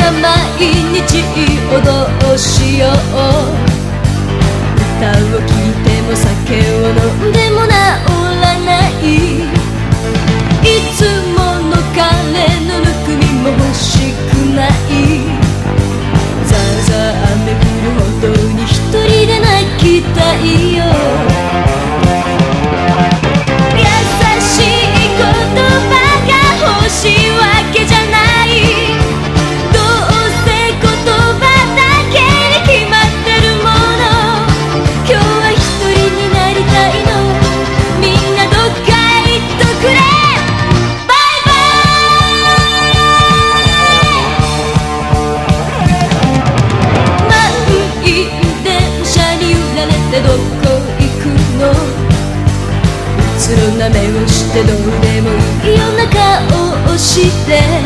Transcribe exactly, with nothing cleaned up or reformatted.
が毎日踊しよう。歌を聴いても酒を飲んでも治らない。いつもの彼のぬくみも欲しくない。ザーザー雨降るほどに一人で泣きたいよ。優しい言葉が欲しいわけじゃない。どうせ言葉だけに決まってるもの。今日は一人になりたいの。みんなどっかへ行っとくれ。バイバイ。満員電車に揺られてどこ行くの。うつろな目をしてどうでもいいような顔をして